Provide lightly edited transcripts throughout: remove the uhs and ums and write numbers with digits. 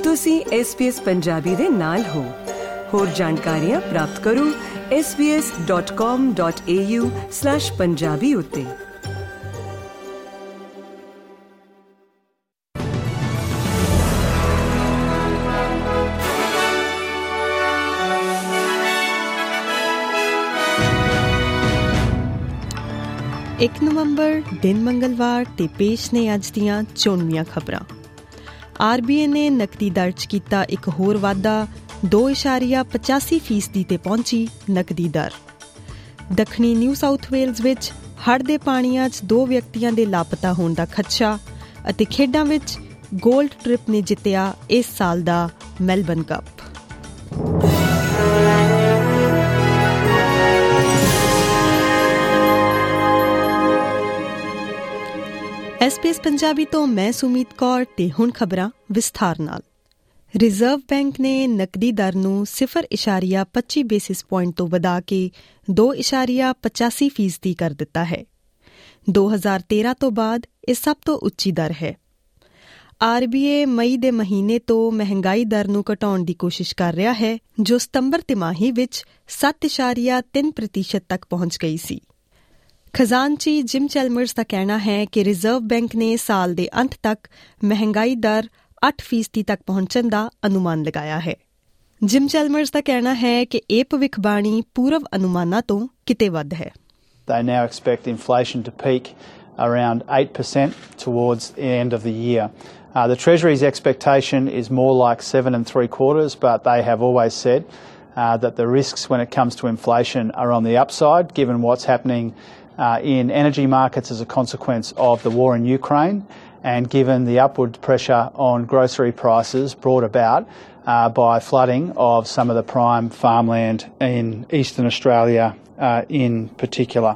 ਤੁਸੀਂ SBS ਪੰਜਾਬੀ ਦੇ ਨਾਲ ਹੋ। ਹੋਰ ਜਾਣਕਾਰੀਆਂ ਪ੍ਰਾਪਤ ਕਰੋ sbs.com.au/punjabi ਉੱਤੇ। ਇੱਕ ਨਵੰਬਰ ਦਿਨ ਮੰਗਲਵਾਰ ਤੇ ਪੇਸ਼ ਨੇ ਅੱਜ ਦੀਆਂ ਚੋਣਵੀਆਂ ਖਬਰਾਂ। RBA ਨੇ ਨਕਦੀ ਦਰ 'ਚ ਕੀਤਾ ਇੱਕ ਹੋਰ ਵਾਧਾ, 2.85% ਤੇ ਪਹੁੰਚੀ ਨਕਦੀ ਦਰ। ਦੱਖਣੀ ਨਿਊ ਸਾਊਥ ਵੇਲਜ਼ ਵਿੱਚ ਹੜ੍ਹ ਦੇ ਪਾਣੀਆਂ 'ਚ 2 ਵਿਅਕਤੀਆਂ ਦੇ ਲਾਪਤਾ ਹੋਣ ਦਾ ਖਦਸ਼ਾ ਅਤੇ ਖੇਡਾਂ ਵਿੱਚ ਗੋਲਡ ਟ੍ਰਿਪ ਨੇ ਜਿੱਤਿਆ ਇਸ ਸਾਲ ਦਾ ਮੈਲਬਨ ਕੱਪ। SBS ਪੰਜਾਬੀ ਤੋਂ ਮੈਂ ਸੁਮੀਤ ਕੌਰ ਤੇ ਹੁਣ ਖਬਰਾਂ ਵਿਸਥਾਰ ਨਾਲ। ਰਿਜ਼ਰਵ ਬੈਂਕ ਨੇ ਨਕਦੀ ਦਰ ਨੂੰ 0.25 ਬੇਸਿਸ ਪੁਆਇੰਟ ਤੋਂ ਵਧਾ ਕੇ 2.85% ਕਰ ਦਿੱਤਾ ਹੈ। 2013 ਤੋਂ ਬਾਅਦ ਇਹ ਸਭ ਤੋਂ ਉੱਚੀ ਦਰ ਹੈ। RBA ਮਈ ਦੇ ਮਹੀਨੇ ਤੋਂ ਮਹਿੰਗਾਈ ਦਰ ਨੂੰ ਘਟਾਉਣ ਦੀ ਕੋਸ਼ਿਸ਼ ਕਰ ਰਿਹਾ ਹੈ, ਜੋ ਸਤੰਬਰ ਤਿਮਾਹੀ ਵਿੱਚ 7.3% ਤੱਕ ਪਹੁੰਚ ਗਈ ਸੀ। ਖਜ਼ਾਨਚੀ ਜਿਮ ਚੈਲਮਰਸ ਦਾ ਕਹਿਣਾ ਹੈ ਕਿ ਰਿਜ਼ਰਵ ਬੈਂਕ ਨੇ ਸਾਲ ਦੇ ਅੰਤ ਤੱਕ ਮਹਿੰਗਾਈ ਦਰ 8% ਤੱਕ ਪਹੁੰਚਣ ਦਾ ਅਨੁਮਾਨ ਲਗਾਇਆ ਹੈ। ਜਿਮ ਚੈਲਮਰਸ ਦਾ ਕਹਿਣਾ ਹੈ ਕਿ ਇਹ ਭਵਿੱਖਬਾਣੀ ਪੂਰਵ ਅਨੁਮਾਨਾਂ ਤੋਂ ਕਿਤੇ ਵੱਧ ਹੈ। They now expect inflation to peak around 8% towards the end of the year. The Treasury's expectation is more like 7.75%, but they have always said that the risks when it comes to inflation are on the upside, given what's happening in energy markets as a consequence of the war in Ukraine, and given the upward pressure on grocery prices brought about by flooding of some of the prime farmland in eastern Australia in particular.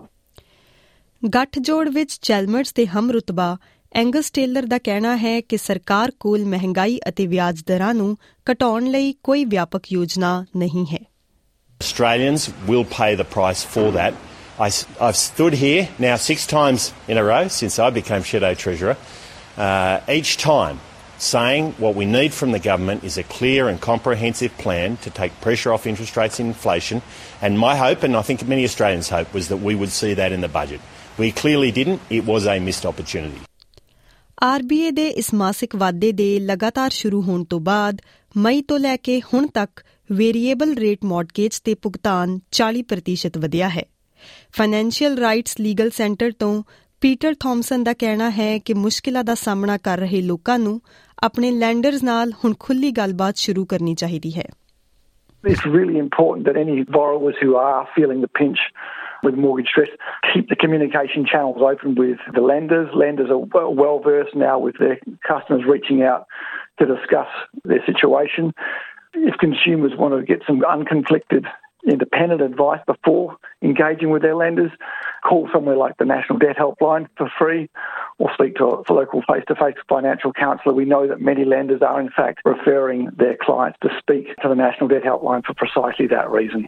ਗੱਠਜੋੜ ਵਿੱਚ Chalmers ਦੇ ਹਮਰੁਤਬਾ Angus tailor ਦਾ ਕਹਿਣਾ ਹੈ ਕਿ ਸਰਕਾਰ ਕੋਲ ਮਹਿੰਗਾਈ ਅਤੇ ਵਿਆਜ ਦਰਾਂ ਨੂੰ ਘਟਾਉਣ ਲਈ ਕੋਈ ਵਿਆਪਕ ਯੋਜਨਾ ਨਹੀਂ ਹੈ। Australians will pay the price for that. I've stood here now 6 times in a row since I became Shadow Treasurer, each time saying what we need from the government is a clear and comprehensive plan to take pressure off interest rates and inflation. And my hope, and I think many Australians' hope, was that we would see that in the budget. We clearly didn't. It was a missed opportunity. RBA ਦੇ ਇਸ ਮਾਸਿਕ ਵਾਧੇ ਦੇ ਲਗਾਤਾਰ ਸ਼ੁਰੂ ਹੋਣ ਤੋਂ ਬਾਅਦ ਮਈ ਤੋਂ ਲੈ ਕੇ ਹੁਣ ਤੱਕ ਵੇਰੀਏਬਲ ਰੇਟ ਮੌਰਗੇਜ ਤੇ ਭੁਗਤਾਨ 40% ਵਧਿਆ ਹੈ। ਫਾਈਨੈਂਸ਼ੀਅਲ ਰਾਈਟਸ ਲੀਗਲ ਸੈਂਟਰ ਤੋਂ ਪੀਟਰ ਥੌਮਸਨ ਦਾ ਕਹਿਣਾ ਹੈ ਕਿ ਮੁਸ਼ਕਿਲਾਂ ਦਾ ਸਾਹਮਣਾ ਕਰ ਰਹੇ ਲੋਕਾਂ ਨੂੰ ਆਪਣੇ ਲੈਂਡਰਜ਼ ਨਾਲ ਹੁਣ ਖੁੱਲ੍ਹੀ ਗੱਲਬਾਤ ਸ਼ੁਰੂ ਕਰਨੀ ਚਾਹੀਦੀ ਹੈ। It's really important that any borrowers who are feeling the pinch with mortgage stress keep the communication channels open with the lenders. Lenders are well versed now with their customers reaching out to discuss their situation. If consumers want to get some unconflicted independent advice before engaging with their lenders, call somewhere like the National Debt Helpline for free or speak to a local face-to-face financial counsellor. We know that many lenders are in fact referring their clients to speak to the National Debt Helpline for precisely that reason.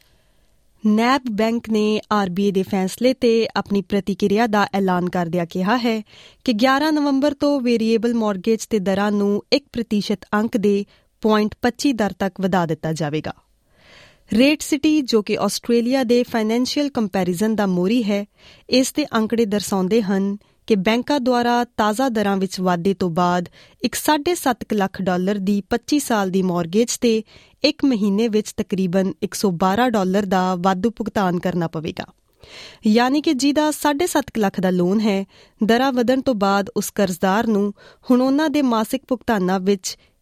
NAB bank ਨੇ RBA ਦੇ ਫੈਸਲੇ ਤੇ ਆਪਣੀ ਪ੍ਰਤੀਕਿਰਿਆ ਦਾ ਐਲਾਨ ਕਰਦਿਆਂ ਕਿਹਾ ਹੈ ਕਿ 11 ਨਵੰਬਰ ਤੋਂ ਵੇਰੀਏਬਲ ਮੌਰਗੇਜ ਤੇ ਦਰਾਂ ਨੂੰ 1% ਅੰਕ ਦੇ 0.25 ਦਰ ਤੱਕ ਵਧਾ ਦਿੱਤਾ ਜਾਵੇਗਾ। ਰੇਟ ਸਿਟੀ, ਜੋ ਕਿ ਆਸਟ੍ਰੇਲੀਆ ਦੇ ਫਾਈਨੈਂਸ਼ੀਅਲ ਕੰਪੈਰੀਜ਼ਨ ਦਾ ਮੋਹਰੀ ਹੈ, ਇਸ ਦੇ ਅੰਕੜੇ ਦਰਸਾਉਂਦੇ ਹਨ ਕਿ ਬੈਂਕਾਂ ਦੁਆਰਾ ਤਾਜ਼ਾ ਦਰਾਂ ਵਿੱਚ ਵਾਧੇ ਤੋਂ ਬਾਅਦ ਇੱਕ $7.5 ਲੱਖ ਦੀ 25 ਸਾਲ ਦੀ ਮੌਰਗੇਜ ਤੇ ਇੱਕ ਮਹੀਨੇ ਵਿੱਚ ਤਕਰੀਬਨ $112 ਦਾ ਵਾਧੂ ਭੁਗਤਾਨ ਕਰਨਾ ਪਵੇਗਾ। ਯਾਨੀ ਕਿ ਜਿਹਦਾ $7.5 ਲੱਖ ਦਾ ਲੋਨ ਹੈ, ਦਰਾਂ ਵਧਣ ਤੋਂ ਬਾਅਦ ਉਸ ਕਰਜ਼ਦਾਰ ਨੂੰ ਹੁਣ ਉਹਨਾਂ ਦੇ ਮਾਸਿਕ ਭੁਗਤਾਨਾਂ ਵਿੱਚ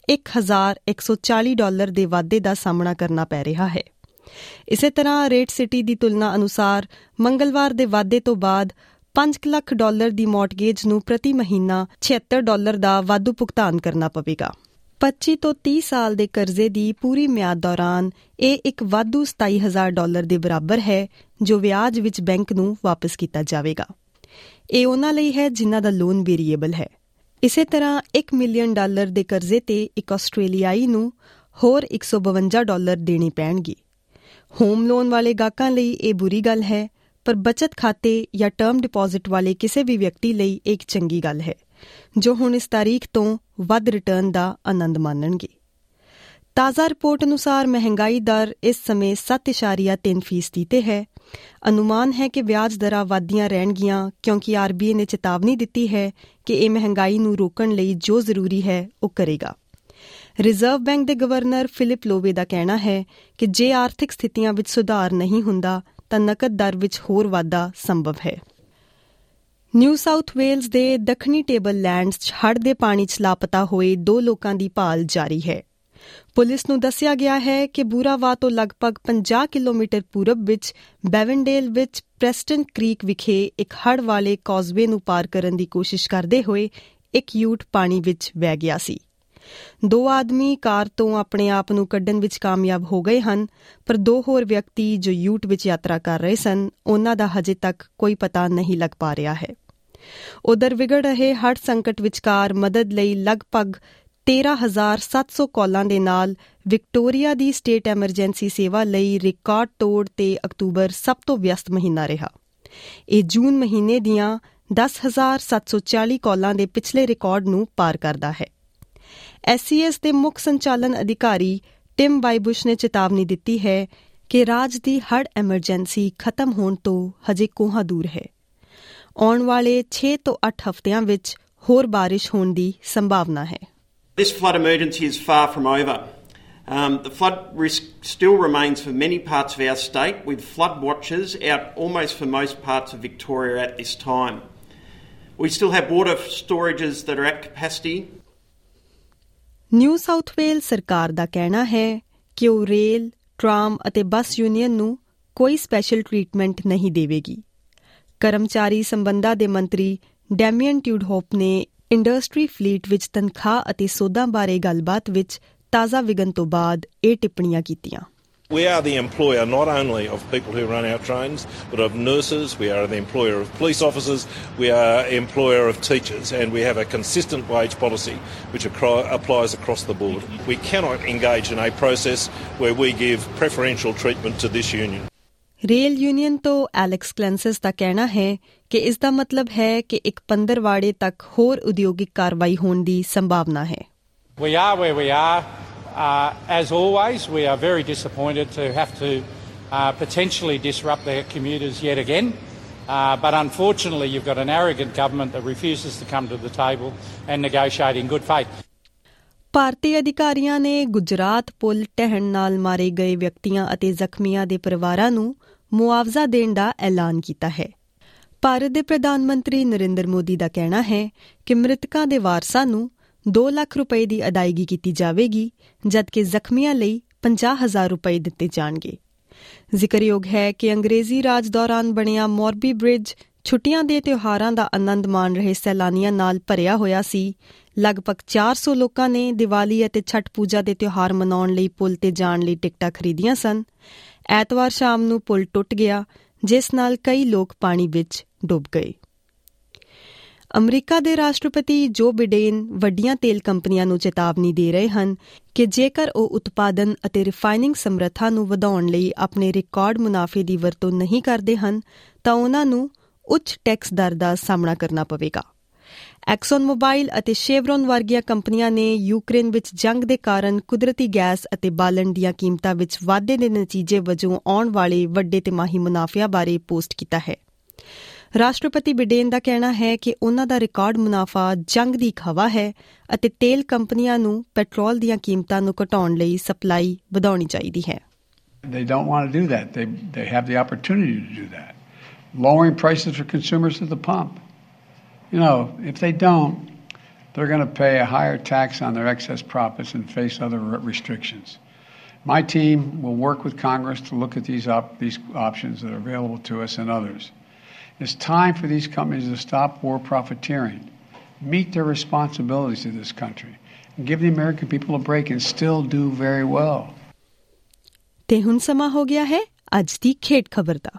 $1,140 ਦੇ ਵਾਧੇ ਦਾ ਸਾਹਮਣਾ ਕਰਨਾ ਪੈ ਰਿਹਾ ਹੈ। ਇਸੇ ਤਰ੍ਹਾਂ ਰੇਟ ਸਿਟੀ ਦੀ ਤੁਲਨਾ ਅਨੁਸਾਰ ਮੰਗਲਵਾਰ ਦੇ ਵਾਧੇ ਤੋਂ ਬਾਅਦ $5 ਲੱਖ ਦੀ ਮੌਰਗੇਜ ਨੂੰ ਪ੍ਰਤੀ ਮਹੀਨਾ $76 ਦਾ ਵਾਧੂ ਭੁਗਤਾਨ ਕਰਨਾ ਪਵੇਗਾ। 25 ਤੋਂ 30 ਸਾਲ ਦੇ ਕਰਜ਼ੇ ਦੀ ਪੂਰੀ ਮਿਆਦ ਦੌਰਾਨ ਇਹ ਇੱਕ ਵਾਧੂ $27,000 ਦੇ ਬਰਾਬਰ ਹੈ, ਜੋ ਵਿਆਜ ਵਿੱਚ ਬੈਂਕ ਨੂੰ ਵਾਪਸ ਕੀਤਾ ਜਾਵੇਗਾ। ਇਹ ਉਹਨਾਂ ਲਈ ਹੈ ਜਿਨ੍ਹਾਂ ਦਾ ਲੋਨ ਵੇਰੀਏਬਲ ਹੈ। ਇਸੇ ਤਰ੍ਹਾਂ $1 ਮਿਲੀਅਨ ਦੇ ਕਰਜ਼ੇ ਤੇ ਇੱਕ ਆਸਟ੍ਰੇਲੀਆਈ ਨੂੰ ਹੋਰ $152 ਦੇਣੇ ਪੈਣਗੇ। ਹੋਮ ਲੋਨ ਵਾਲੇ ਗਾਹਕਾਂ ਲਈ ਇਹ ਬੁਰੀ ਗੱਲ ਹੈ, ਪਰ ਬਚਤ ਖਾਤੇ ਜਾਂ ਟਰਮ ਡਿਪੋਜ਼ਿਟ ਵਾਲੇ ਕਿਸੇ ਵੀ ਵਿਅਕਤੀ ਲਈ ਇੱਕ ਚੰਗੀ ਗੱਲ ਹੈ, ਜੋ ਹੁਣ ਇਸ ਤਾਰੀਖ ਤੋਂ ਵੱਧ ਰਿਟਰਨ ਦਾ ਆਨੰਦ ਮਾਣਨਗੇ। ਤਾਜ਼ਾ ਰਿਪੋਰਟ ਅਨੁਸਾਰ ਮਹਿੰਗਾਈ ਦਰ ਇਸ ਸਮੇਂ 7.3% ਤੇ ਹੈ। ਅਨੁਮਾਨ ਹੈ ਕਿ ਵਿਆਜ ਦਰਾਂ ਵਧਦੀਆਂ ਰਹਿਣਗੀਆਂ ਕਿਉਂਕਿ RBI ਨੇ ਚੇਤਾਵਨੀ ਦਿੱਤੀ ਹੈ ਕਿ ਇਹ ਮਹਿੰਗਾਈ ਨੂੰ ਰੋਕਣ ਲਈ ਜੋ ਜ਼ਰੂਰੀ ਹੈ ਉਹ ਕਰੇਗਾ। ਰਿਜ਼ਰਵ ਬੈਂਕ ਦੇ ਗਵਰਨਰ ਫਿਲਿਪ ਲੋਵੇ ਦਾ ਕਹਿਣਾ ਹੈ ਕਿ ਜੇ ਆਰਥਿਕ ਸਥਿਤੀਆਂ ਵਿੱਚ ਸੁਧਾਰ ਨਹੀਂ ਹੁੰਦਾ ਤਾਂ ਨਕਦ ਦਰ ਵਿੱਚ ਹੋਰ ਵਾਧਾ ਸੰਭਵ ਹੈ। ਨਿਊ ਸਾਊਥ ਵੇਲਜ਼ ਦੇ ਦੱਖਣੀ ਟੇਬਲ ਲੈਂਡਸ 'ਚ ਹੜ੍ਹ ਦੇ ਪਾਣੀ 'ਚ ਲਾਪਤਾ ਹੋਏ 2 ਲੋਕਾਂ ਦੀ ਭਾਲ ਜਾਰੀ ਹੈ। ਪੁਲਿਸ ਨੂੰ ਦੱਸਿਆ ਗਿਆ ਹੈ ਕਿ ਬੂਰਾਵਾ ਤੋਂ ਲਗਭਗ 50 ਕਿਲੋਮੀਟਰ ਪੂਰਬ ਵਿੱਚ ਬੈਵਨਡੇਲ ਵਿੱਚ ਪ੍ਰੈਸਟਨ ਕ੍ਰੀਕ ਵਿਖੇ ਇੱਕ ਹੜ੍ਹ ਵਾਲੇ ਕੌਜ਼ਵੇ ਨੂੰ ਪਾਰ ਕਰਨ ਦੀ ਕੋਸ਼ਿਸ਼ ਕਰਦੇ ਹੋਏ ਇੱਕ ਯੂਟ ਪਾਣੀ ਵਿੱਚ ਵਹਿ ਗਿਆ ਸੀ। 2 ਆਦਮੀ ਕਾਰ ਤੋਂ ਆਪਣੇ ਆਪ ਨੂੰ ਕੱਢਣ ਵਿੱਚ ਕਾਮਯਾਬ ਹੋ ਗਏ ਹਨ, ਪਰ 2 ਹੋਰ ਵਿਅਕਤੀ ਜੋ ਯੂਟ ਵਿੱਚ ਯਾਤਰਾ ਕਰ ਰਹੇ ਸਨ ਉਹਨਾਂ ਦਾ ਹਜੇ ਤੱਕ ਕੋਈ ਪਤਾ ਨਹੀਂ ਲੱਗ ਪਾ ਰਿਹਾ ਹੈ। ਉਧਰ ਵਿਗੜ ਰਹੇ ਹੜ੍ਹ ਸੰਕਟ ਵਿਚਕਾਰ ਮਦਦ ਲਈ ਲਗਭਗ 13,700 ਕਾਲਾਂ ਦੇ ਨਾਲ ਵਿਕਟੋਰੀਆ ਦੀ ਸਟੇਟ ਐਮਰਜੈਂਸੀ ਸੇਵਾ ਲਈ ਰਿਕਾਰਡ ਤੋੜ ਤੇ ਅਕਤੂਬਰ ਸਭ ਤੋਂ ਵਿਅਸਤ ਮਹੀਨਾ ਰਿਹਾ। ਇਹ ਜੂਨ ਮਹੀਨੇ ਦੀਆਂ 10,740 ਕਾਲਾਂ ਦੇ ਪਿਛਲੇ ਰਿਕਾਰਡ ਨੂੰ ਪਾਰ ਕਰਦਾ ਹੈ। SCS ਦੇ ਮੁੱਖ ਸੰਚਾਲਨ ਅਧਿਕਾਰੀ ਟਿਮ ਬਾਈਬੁਸ਼ ਨੇ ਚੇਤਾਵਨੀ ਦਿੱਤੀ ਹੈ ਕਿ ਰਾਜ ਦੀ ਹੜ੍ਹ ਐਮਰਜੈਂਸੀ ਖਤਮ ਹੋਣ ਤੋਂ ਹਜੇ ਕੋਹਾਂ ਦੂਰ ਹੈ। ਆਉਣ ਵਾਲੇ 6 ਤੋਂ 8 ਹਫ਼ਤਿਆਂ ਵਿੱਚ ਹੋਰ ਬਾਰਿਸ਼ ਹੋਣ ਦੀ ਸੰਭਾਵਨਾ ਹੈ। This flood emergency is far from over. The flood risk still remains for many parts of our state, with flood watchers out almost for most parts of Victoria at this time. We still have water storages that are at capacity. New South Wales ਸਰਕਾਰ ਦਾ ਕਹਿਣਾ ਹੈ ਕਿ ਉਹ rail, tram ਅਤੇ ਬੱਸ union ਨੂੰ ਕੋਈ special treatment ਨਹੀਂ ਦੇਵੇਗੀ। ਕਰਮਚਾਰੀ ਸੰਬੰਧਾਂ ਦੇ ਮੰਤਰੀ ਡੈਮੀਅਨ ਟਿਊਡਹੋਪ ਨੇ ਇੰਡਸਟਰੀ ਫਲੀਟ ਵਿੱਚ ਤਨਖਾਹ ਅਤੇ ਸੋਧਾਂ ਬਾਰੇ ਗੱਲਬਾਤ ਵਿੱਚ ਤਾਜ਼ਾ ਵਿਘਨ ਤੋਂ ਬਾਅਦ ਇਹ ਟਿੱਪਣੀਆਂ ਕੀਤੀਆਂ। We are the employer not only of people who run our trains, but of nurses. We are the employer of police officers. We are employer of teachers, and we have a consistent wage policy which applies across the board. We cannot engage in a process where we give preferential treatment to this union. Rail union ਤੋਂ Alex Claassens ਦਾ ਕਹਿਣਾ ਹੈ ਕਿ ਇਸ ਦਾ ਮਤਲਬ ਹੈ ਕਿ ਇੱਕ ਪੰਦਰਵਾੜੇ ਤੱਕ ਹੋਰ ਉਦਯੋਗਿਕ ਕਾਰਵਾਈ ਹੋਣ ਦੀ ਸੰਭਾਵਨਾ ਹੈ। We are where we are. As always, we are very disappointed to have to potentially disrupt their commuters yet again. But unfortunately, you've got an arrogant government that refuses to come to the table and negotiate in good faith. ਭਾਰਤੀ ਅਧਿਕਾਰੀਆਂ ਨੇ ਗੁਜਰਾਤ ਪੁਲ ਢਹਿਣ ਨਾਲ ਮਾਰੇ ਗਏ ਵਿਅਕਤੀਆਂ ਅਤੇ ਜ਼ਖਮੀਆਂ ਦੇ ਪਰਿਵਾਰਾਂ ਨੂੰ ਮੁਆਵਜ਼ਾ ਦੇਣ ਦਾ ਐਲਾਨ ਕੀਤਾ ਹੈ। ਭਾਰਤ ਦੇ ਪ੍ਰਧਾਨ ਮੰਤਰੀ ਨਰਿੰਦਰ ਮੋਦੀ ਦਾ ਕਹਿਣਾ ਹੈ ਕਿ ਮ੍ਰਿਤਕਾਂ ਦੇ ਵਾਰਸਾਂ ਨੂੰ 2 ਲੱਖ ਰੁਪਏ ਦੀ ਅਦਾਇਗੀ ਕੀਤੀ ਜਾਵੇਗੀ, ਜਦਕਿ ਜ਼ਖਮੀਆਂ ਲਈ 50,000 ਰੁਪਏ ਦਿੱਤੇ ਜਾਣਗੇ। ਜ਼ਿਕਰਯੋਗ ਹੈ ਕਿ ਅੰਗਰੇਜ਼ੀ ਰਾਜ ਦੌਰਾਨ ਬਣਿਆ ਮੋਰਬੀ ਬ੍ਰਿਜ ਛੁੱਟੀਆਂ ਦੇ ਤਿਉਹਾਰਾਂ ਦਾ ਆਨੰਦ ਮਾਣ ਰਹੇ ਸੈਲਾਨੀਆਂ ਨਾਲ ਭਰਿਆ ਹੋਇਆ ਸੀ। ਲਗਭਗ 400 ਲੋਕਾਂ ਨੇ ਦੀਵਾਲੀ ਅਤੇ ਛਠ ਪੂਜਾ ਦੇ ਤਿਉਹਾਰ ਮਨਾਉਣ ਲਈ ਪੁਲ ਤੇ ਜਾਣ ਲਈ ਟਿਕਟਾਂ ਖਰੀਦੀਆਂ ਸਨ। ਐਤਵਾਰ ਸ਼ਾਮ ਨੂੰ ਪੁਲ ਟੁੱਟ ਗਿਆ, ਜਿਸ ਨਾਲ ਕਈ ਲੋਕ ਪਾਣੀ ਵਿੱਚ ਡੁੱਬ ਗਏ। ਅਮਰੀਕਾ ਦੇ ਰਾਸ਼ਟਰਪਤੀ ਜੋ ਬਿਡੇਨ ਵੱਡੀਆਂ ਤੇਲ ਕੰਪਨੀਆਂ ਨੂੰ ਚੇਤਾਵਨੀ ਦੇ ਰਹੇ ਹਨ ਕਿ ਜੇਕਰ ਉਹ ਉਤਪਾਦਨ ਅਤੇ ਰਿਫਾਈਨਿੰਗ ਸਮਰੱਥਾ ਨੂੰ ਵਧਾਉਣ ਲਈ ਆਪਣੇ ਰਿਕਾਰਡ ਮੁਨਾਫੇ ਦੀ ਵਰਤੋਂ ਨਹੀਂ ਕਰਦੇ ਹਨ ਤਾਂ ਉਹਨਾਂ ਨੂੰ ਉੱਚ ਟੈਕਸ ਦਰ ਦਾ ਸਾਹਮਣਾ ਕਰਨਾ ਪਵੇਗਾ। ਐਕਸਨ ਮੋਬਾਈਲ ਅਤੇ ਸ਼ੇਵਰੋਨ ਵਰਗੀਆਂ ਕੰਪਨੀਆਂ ਨੇ ਯੂਕਰੇਨ ਵਿੱਚ ਜੰਗ ਦੇ ਕਾਰਨ ਕੁਦਰਤੀ ਗੈਸ ਅਤੇ ਬਾਲਣ ਦੀਆਂ ਕੀਮਤਾਂ ਵਿੱਚ ਵਾਧੇ ਦੇ ਨਤੀਜੇ ਵਜੋਂ ਆਉਣ ਵਾਲੇ ਵੱਡੇ ਤਿਮਾਹੀ ਮੁਨਾਫਿਆਂ ਬਾਰੇ ਪੋਸਟ ਕੀਤਾ ਹੈ। ਰਾਸ਼ਟਰਪਤੀ ਬਿਡੇਨ ਦਾ ਕਹਿਣਾ ਹੈ ਕਿ ਉਹਨਾਂ ਦਾ ਰਿਕਾਰਡ ਮੁਨਾਫਾ ਜੰਗ ਦੀ ਇੱਕ ਹਵਾ ਹੈ ਅਤੇ ਤੇਲ ਕੰਪਨੀਆਂ ਨੂੰ ਪੈਟਰੋਲ ਦੀਆਂ ਕੀਮਤਾਂ ਨੂੰ ਘਟਾਉਣ ਲਈ ਸਪਲਾਈ ਵਧਾਉਣੀ ਚਾਹੀਦੀ ਹੈ। They don't want to do that. They have the opportunity to do that. Lowering prices for consumers at the pump. You know, if they don't, they're going to pay a higher tax on their excess profits and face other restrictions. My team will work with Congress to look at these options that are available to us and others. It's time for these companies to stop war profiteering, meet their responsibilities to this country, and give the American people a break and still do very well. ਤੇ ਹੁਣ ਸਮਾਂ ਹੋ ਗਿਆ ਹੈ ਅੱਜ ਦੀ ਖੇਡ ਖਬਰ ਦਾ।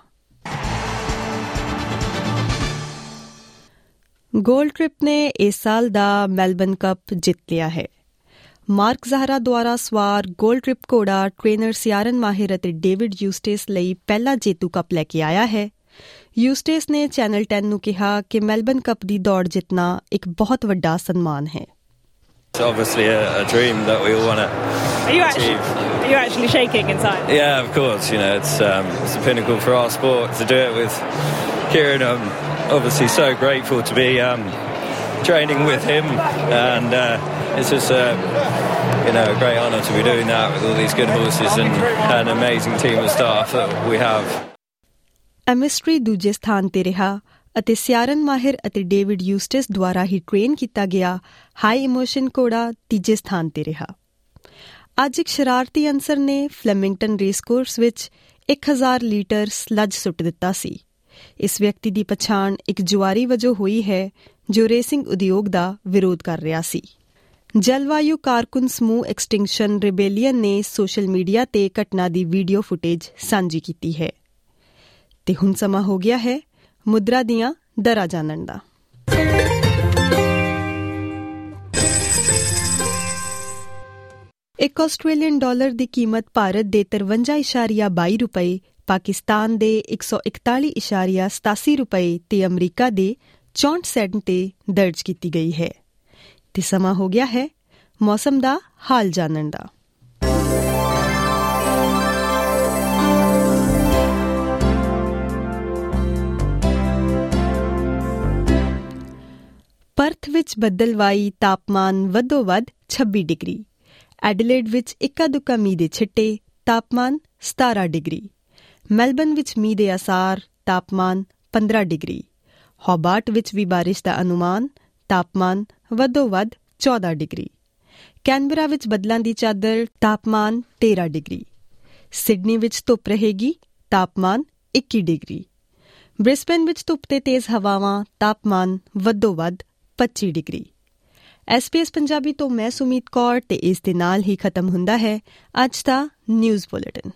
Gold trip ਨੇ ਇਸ ਸਾਲ ਦਾ ਮੈਲਬਨ ਕੱਪ ਜਿੱਤ ਲਿਆ ਹੈ। ਮਾਰਕ ਜ਼ਾਹਰਾ ਦੁਆਰਾ ਸਵਾਰ ਗੋਲਡ ਟ੍ਰਿਪ ਘੋੜਾ ਟ੍ਰੇਨਰ ਸਿਆਰਨ ਮਾਹਿਰ ਅਤੇ ਡੇਵਿਡ ਯੂਸਟੇਸ ਲਈ ਪਹਿਲਾ ਜੇਤੂ ਕੱਪ ਲੈ ਕੇ ਆਇਆ ਹੈ। ਯੂਸਟੇਸ ਨੇ ਚੈਨਲ 10 ਨੂੰ ਕਿਹਾ ਕਿ ਮੈਲਬਨ ਕੱਪ ਦੀ ਦੌੜ ਜਿੱਤਣਾ ਇੱਕ ਬਹੁਤ ਵੱਡਾ ਸਨਮਾਨ ਹੈ। It's obviously a dream that we all want to achieve. Are you actually shaking inside? Yeah, of course. You know, it's the pinnacle for our sport to do it with Kieran. I'm obviously so grateful to be training with him, and it's just a great honour to be doing that with all these good horses and an amazing team of staff that we have. ਐਮਿਸਟਰੀ ਦੂਜੇ ਸਥਾਨ ਤੇ ਰਿਹਾ ਅਤੇ ਸਿਆਰਨ Maher ਅਤੇ David ਯੂਸਟਿਸ ਦੁਆਰਾ ਹੀ train ਕੀਤਾ ਗਿਆ high emotion ਘੋੜਾ ਤੀਜੇ ਸਥਾਨ ਤੇ ਰਿਹਾ। ਅੱਜ ਇੱਕ ਸ਼ਰਾਰਤੀ ਅਨਸਰ ਨੇ ਫਲੈਮਿੰਗਟਨ ਰੇਸ ਕੋਰਸ ਵਿੱਚ 1000 ਲੀਟਰ ਸਲੱਜ ਸੁੱਟ ਦਿੱਤਾ ਸੀ। ਇਸ ਵਿਅਕਤੀ ਦੀ ਪਛਾਣ ਇੱਕ ਜੁਆਰੀ ਵਜੋਂ ਹੋਈ ਹੈ ਜੋ ਰੇਸਿੰਗ ਉਦਯੋਗ ਦਾ ਵਿਰੋਧ ਕਰ ਰਿਹਾ ਸੀ। ਜਲਵਾਯੂ ਕਾਰਕੁਨ ਸਮੂਹ ਐਕਸਟਿੰਕਸ਼ਨ ਰਿਬੇਲੀਅਨ ਨੇ ਸੋਸ਼ਲ ਮੀਡੀਆ ਤੇ ਘਟਨਾ ਦੀ ਵੀਡੀਓ ਫੁਟੇਜ ਸਾਂਝੀ ਕੀਤੀ ਹੈ। ਤੇ ਹੁਣ ਸਮਾਂ ਹੋ ਗਿਆ ਹੈ ਮੁਦਰਾ ਦੀਆਂ ਦਰਾਂ ਜਾਣਨ ਦਾ। ਇੱਕ ਆਸਟ੍ਰੇਲੀਅਨ ਡਾਲਰ ਦੀ ਕੀਮਤ ਭਾਰਤ ਦੇ 53.22 ਰੁਪਏ, ਪਾਕਿਸਤਾਨ ਦੇ 141.87 ਰੁਪਏ ਤੇ ਅਮਰੀਕਾ ਦੇ 64 ਸੈਂਟ ਤੇ ਦਰਜ ਕੀਤੀ ਗਈ ਹੈ। ਤੇ ਸਮਾਂ ਹੋ ਗਿਆ ਹੈ ਮੌਸਮ ਦਾ ਹਾਲ ਜਾਣਨ ਦਾ। ਪਰਥ ਵਿੱਚ ਬੱਦਲਵਾਈ, ਤਾਪਮਾਨ ਵੱਧੋ ਵੱਧ 26 ਡਿਗਰੀ। ਐਡੀਲੇਡ ਵਿੱਚ ਇੱਕਾ ਦੁੱਕਾ ਮੀਂਹ ਦੇ ਛਿੱਟੇ, ਤਾਪਮਾਨ 17 ਡਿਗਰੀ। ਮੈਲਬਨ ਵਿੱਚ ਮੀਂਹ ਦੇ ਆਸਾਰ, ਤਾਪਮਾਨ 15 ਡਿਗਰੀ। ਹੋਬਾਰਟ ਵਿੱਚ ਵੀ ਬਾਰਿਸ਼ ਦਾ ਅਨੁਮਾਨ, ਤਾਪਮਾਨ ਵੱਧੋ ਵੱਧ 14 ਡਿਗਰੀ। ਕੈਨਬਰਾ ਵਿੱਚ ਬੱਦਲਾਂ ਦੀ ਚਾਦਰ, ਤਾਪਮਾਨ 13 ਡਿਗਰੀ। ਸਿਡਨੀ ਵਿੱਚ ਧੁੱਪ ਰਹੇਗੀ, ਤਾਪਮਾਨ 21 ਡਿਗਰੀ। ਬ੍ਰਿਸਬੇਨ ਵਿੱਚ ਧੁੱਪ ਤੇ ਤੇਜ਼ ਹਵਾਵਾਂ, ਤਾਪਮਾਨ ਵੱਧੋ ਵੱਧ 25 ਡਿਗਰੀ। SBS ਪੰਜਾਬੀ ਤੋਂ ਮੈਂ ਸੁਮੀਤ ਕੌਰ ਤੇ ਇਸ ਦੇ ਨਾਲ ਹੀ ਖਤਮ ਹੁੰਦਾ ਹੈ ਅੱਜ ਦਾ ਨਿਊਜ਼ ਬੁਲੇਟਿਨ।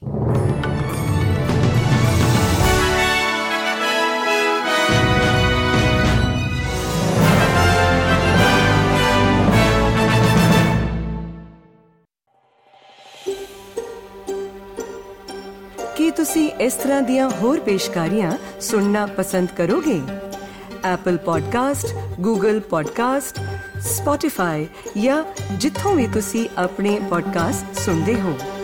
ਕੀ ਤੁਸੀਂ ਇਸ ਤਰ੍ਹਾਂ ਦੀਆਂ ਹੋਰ ਪੇਸ਼ਕਾਰੀਆਂ ਸੁਣਨਾ ਪਸੰਦ ਕਰੋਗੇ? Apple podcast, Google podcast, Spotify ਜਾਂ ਜਿੱਥੋਂ ਵੀ ਤੁਸੀਂ ਆਪਣੇ ਪੋਡਕਾਸਟ ਸੁਣਦੇ ਹੋ।